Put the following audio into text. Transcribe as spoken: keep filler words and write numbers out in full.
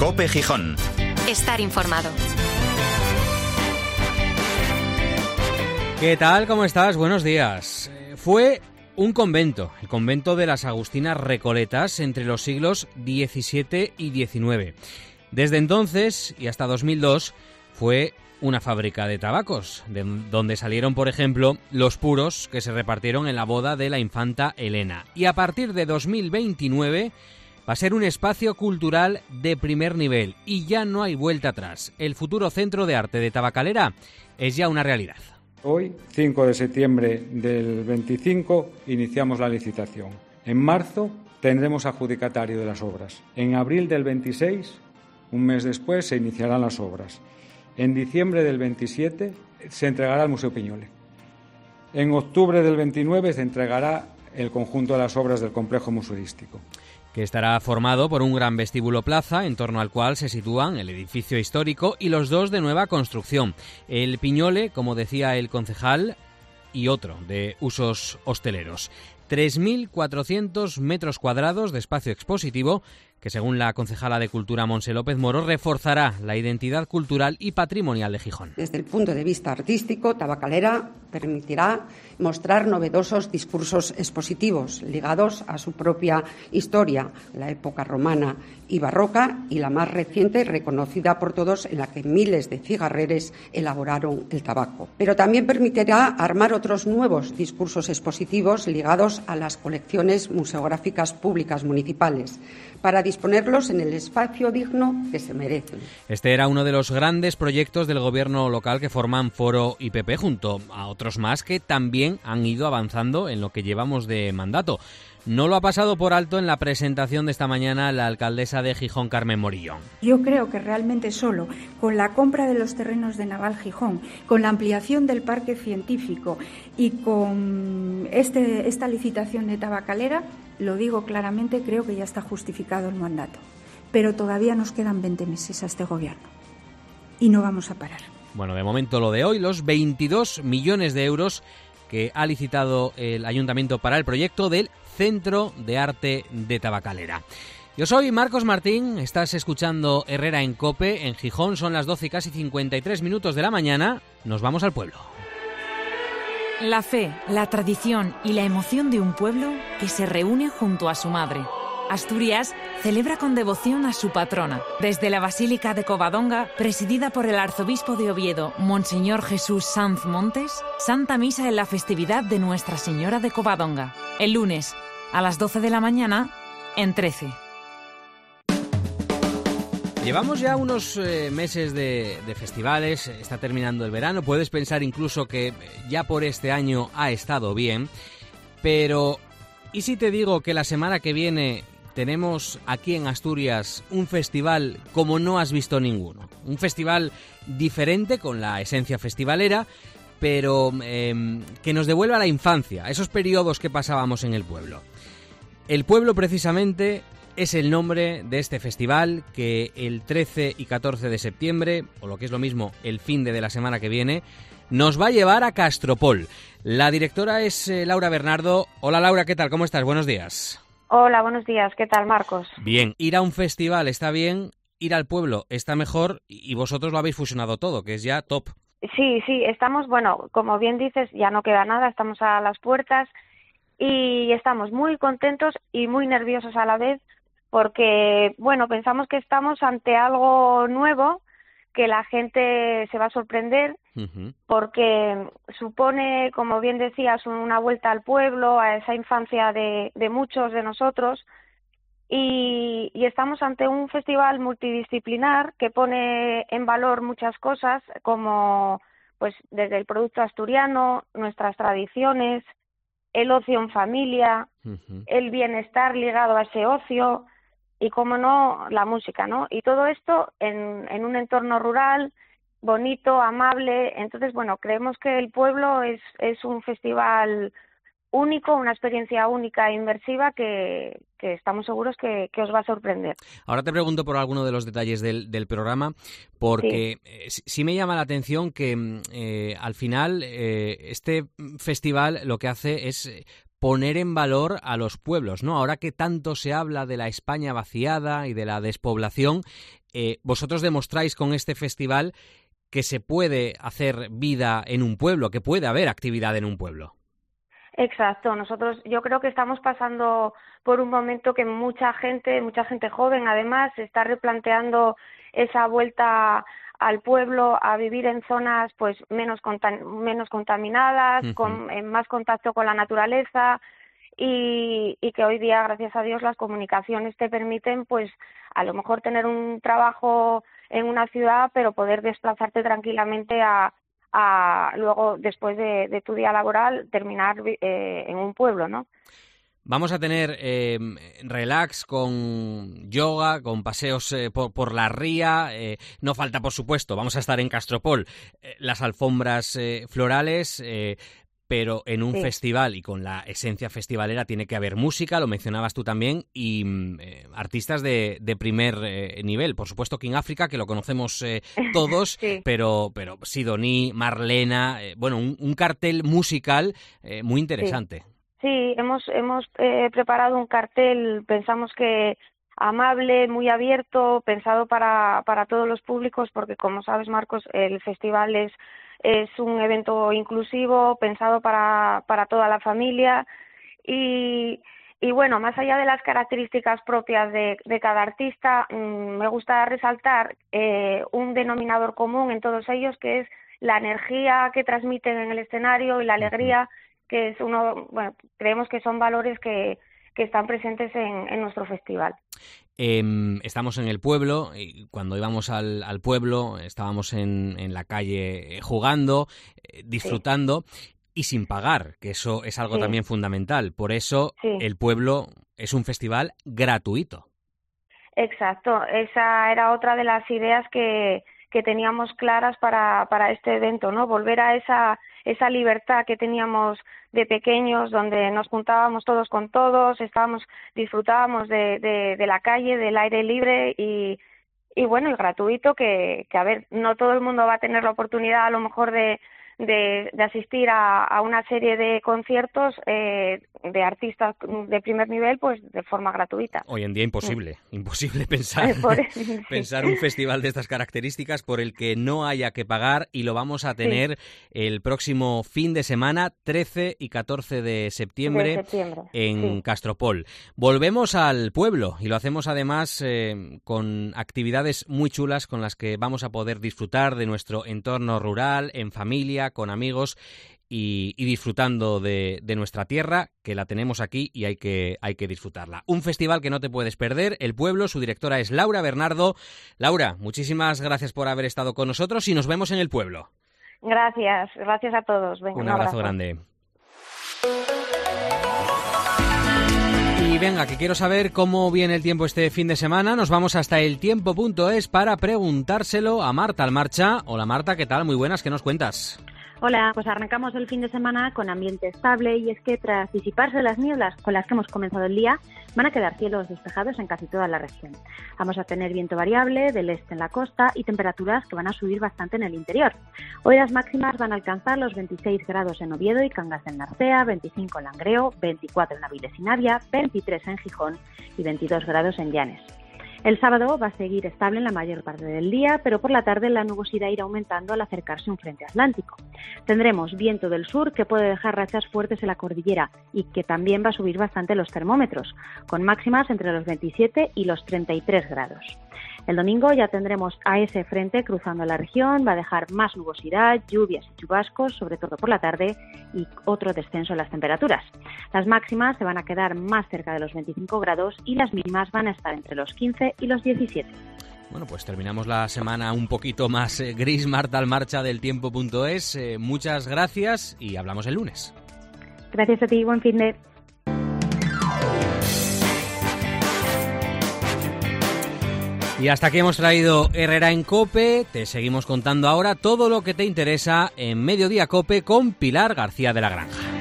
COPE Gijón. Estar informado. ¿Qué tal? ¿Cómo estás? Buenos días. Fue un convento, el convento de las Agustinas Recoletas, entre los siglos diecisiete y diecinueve. Desde entonces y hasta dos mil dos fue una fábrica de tabacos, de donde salieron, por ejemplo, los puros que se repartieron en la boda de la infanta Elena. Y a partir de dos mil veintinueve va a ser un espacio cultural de primer nivel y ya no hay vuelta atrás. El futuro Centro de Arte de Tabacalera es ya una realidad. Hoy, cinco de septiembre del veinticinco, iniciamos la licitación. En marzo tendremos adjudicatario de las obras. En abril del veintiséis, un mes después, se iniciarán las obras. En diciembre del veintisiete se entregará al Museo Piñole. En octubre del veintinueve se entregará el conjunto de las obras del complejo museístico, que estará formado por un gran vestíbulo plaza, en torno al cual se sitúan el edificio histórico y los dos de nueva construcción. El Piñole, como decía el concejal, y otro de usos hosteleros. tres mil cuatrocientos metros cuadrados de espacio expositivo que, según la concejala de Cultura Montse López Moro, reforzará la identidad cultural y patrimonial de Gijón. Desde el punto de vista artístico, Tabacalera permitirá mostrar novedosos discursos expositivos ligados a su propia historia, la época romana y barroca y la más reciente, reconocida por todos, en la que miles de cigarreres elaboraron el tabaco. Pero también permitirá armar otros nuevos discursos expositivos ligados a las colecciones museográficas públicas municipales, para disponerlos en el espacio digno que se merecen. Este era uno de los grandes proyectos del gobierno local que forman Foro y P P, junto a otros más que también han ido avanzando en lo que llevamos de mandato. No lo ha pasado por alto en la presentación de esta mañana la alcaldesa de Gijón, Carmen Morillón. Yo creo que realmente solo con la compra de los terrenos de Naval Gijón, con la ampliación del parque científico y con este, esta licitación de Tabacalera, lo digo claramente, creo que ya está justificado el mandato. Pero todavía nos quedan veinte meses a este gobierno y no vamos a parar. Bueno, de momento lo de hoy, los veintidós millones de euros que ha licitado el Ayuntamiento para el proyecto del Centro de Arte de Tabacalera. Yo soy Marcos Martín, estás escuchando Herrera en COPE, en Gijón, son las doce y casi cincuenta y tres minutos de la mañana, nos vamos al pueblo. La fe, la tradición y la emoción de un pueblo que se reúne junto a su madre. Asturias celebra con devoción a su patrona. Desde la Basílica de Covadonga, presidida por el arzobispo de Oviedo, Monseñor Jesús Sanz Montes, Santa Misa en la festividad de Nuestra Señora de Covadonga. El lunes, a las doce de la mañana, en trece. Llevamos ya unos eh, meses de, de festivales, está terminando el verano, puedes pensar incluso que ya por este año ha estado bien, pero ¿y si te digo que la semana que viene tenemos aquí en Asturias un festival como no has visto ninguno? Un festival diferente, con la esencia festivalera, pero eh, que nos devuelve a la infancia, esos periodos que pasábamos en el pueblo. El pueblo, precisamente, es el nombre de este festival que el trece y catorce de septiembre, o lo que es lo mismo, el fin de la semana que viene, nos va a llevar a Castropol. La directora es eh, Laura Bernardo. Hola Laura, ¿qué tal? ¿Cómo estás? Buenos días. Hola, buenos días. ¿Qué tal, Marcos? Bien, ir a un festival está bien, ir al pueblo está mejor y vosotros lo habéis fusionado todo, que es ya top. Sí, sí, estamos, bueno, como bien dices, ya no queda nada, estamos a las puertas y estamos muy contentos y muy nerviosos a la vez porque, bueno, pensamos que estamos ante algo nuevo, que la gente se va a sorprender, uh-huh. porque supone, como bien decías, una vuelta al pueblo, a esa infancia de, de muchos de nosotros, y, y estamos ante un festival multidisciplinar que pone en valor muchas cosas, como pues desde el producto asturiano, nuestras tradiciones, el ocio en familia, uh-huh. el bienestar ligado a ese ocio, y cómo no, la música, ¿no? Y todo esto en, en un entorno rural, bonito, amable. Entonces, bueno, creemos que el pueblo es, es un festival único, una experiencia única e inmersiva que, que estamos seguros que, que os va a sorprender. Ahora te pregunto por alguno de los detalles del, del programa, porque sí. Eh, sí me llama la atención que eh, al final eh, este festival lo que hace es poner en valor a los pueblos, ¿no? Ahora que tanto se habla de la España vaciada y de la despoblación, eh, vosotros demostráis con este festival que se puede hacer vida en un pueblo, que puede haber actividad en un pueblo. Exacto, nosotros yo creo que estamos pasando por un momento que mucha gente, mucha gente joven además, se está replanteando esa vuelta al pueblo, a vivir en zonas pues menos contam- menos contaminadas, uh-huh. con en más contacto con la naturaleza y, y que hoy día, gracias a Dios, las comunicaciones te permiten pues a lo mejor tener un trabajo en una ciudad, pero poder desplazarte tranquilamente a a luego, después de, de tu día laboral, terminar eh, en un pueblo, ¿no? Vamos a tener eh, relax con yoga, con paseos eh, por, por la ría. Eh, no falta, por supuesto, vamos a estar en Castropol, eh, las alfombras eh, florales, eh, pero en un sí. festival y con la esencia festivalera tiene que haber música, lo mencionabas tú también, y eh, artistas de, de primer eh, nivel. Por supuesto, King África, que lo conocemos eh, todos, sí. pero, pero Sidoní, Marlena, eh, bueno, un, un cartel musical eh, muy interesante. Sí. Sí, hemos hemos eh, preparado un cartel, pensamos que amable, muy abierto, pensado para para todos los públicos, porque como sabes, Marcos, el festival es es un evento inclusivo, pensado para para toda la familia y y bueno, más allá de las características propias de, de cada artista, mmm, me gusta resaltar eh, un denominador común en todos ellos, que es la energía que transmiten en el escenario y la alegría, que es uno, bueno, creemos que son valores que, que están presentes en, en nuestro festival. Eh, estamos en el pueblo y cuando íbamos al, al pueblo estábamos en, en la calle jugando, eh, disfrutando sí. y sin pagar, que eso es algo sí. también fundamental. Por eso sí. el pueblo es un festival gratuito. Exacto, esa era otra de las ideas que, que teníamos claras para, para este evento, ¿no? Volver a esa esa libertad que teníamos de pequeños, donde nos juntábamos todos con todos, estábamos, disfrutábamos de, de, de la calle, del aire libre y, y bueno, y gratuito, que, que a ver, no todo el mundo va a tener la oportunidad a lo mejor de, de, de asistir a, a una serie de conciertos eh, de artistas de primer nivel, pues de forma gratuita. Hoy en día imposible, sí. imposible pensar, sí. pensar un festival de estas características por el que no haya que pagar, y lo vamos a tener sí. el próximo fin de semana, trece y catorce de septiembre, de septiembre. en sí. Castropol. Volvemos al pueblo y lo hacemos además eh, con actividades muy chulas con las que vamos a poder disfrutar de nuestro entorno rural, en familia, con amigos y, y disfrutando de, de nuestra tierra, que la tenemos aquí y hay que, hay que disfrutarla. Un festival que no te puedes perder, El Pueblo. Su directora es Laura Bernardo. Laura, muchísimas gracias por haber estado con nosotros y nos vemos en El Pueblo. Gracias, gracias a todos. Venga, un, un abrazo, abrazo grande. Y venga, que quiero saber cómo viene el tiempo este fin de semana. Nos vamos hasta eltiempo punto es para preguntárselo a Marta Almarcha. Hola Marta, ¿qué tal? Muy buenas, ¿qué nos cuentas? Hola, pues arrancamos el fin de semana con ambiente estable, y es que tras disiparse las nieblas con las que hemos comenzado el día, van a quedar cielos despejados en casi toda la región. Vamos a tener viento variable del este en la costa y temperaturas que van a subir bastante en el interior. Hoy las máximas van a alcanzar los veintiséis grados en Oviedo y Cangas del Narcea, veinticinco en Langreo, veinticuatro en Avilés y Navia, veintitrés en Gijón y veintidós grados en Llanes. El sábado va a seguir estable en la mayor parte del día, pero por la tarde la nubosidad irá aumentando al acercarse un frente atlántico. Tendremos viento del sur que puede dejar rachas fuertes en la cordillera y que también va a subir bastante los termómetros, con máximas entre los veintisiete y los treinta y tres grados. El domingo ya tendremos a ese frente cruzando la región, va a dejar más nubosidad, lluvias y chubascos, sobre todo por la tarde, y otro descenso en las temperaturas. Las máximas se van a quedar más cerca de los veinticinco grados y las mínimas van a estar entre los quince y los diecisiete. Bueno, pues terminamos la semana un poquito más eh, gris. Marta Almarcha del tiempo punto es. Eh, muchas gracias y hablamos el lunes. Gracias a ti, buen fin de... Y hasta aquí hemos traído Herrera en COPE. Te seguimos contando ahora todo lo que te interesa en Mediodía COPE con Pilar García de la Granja.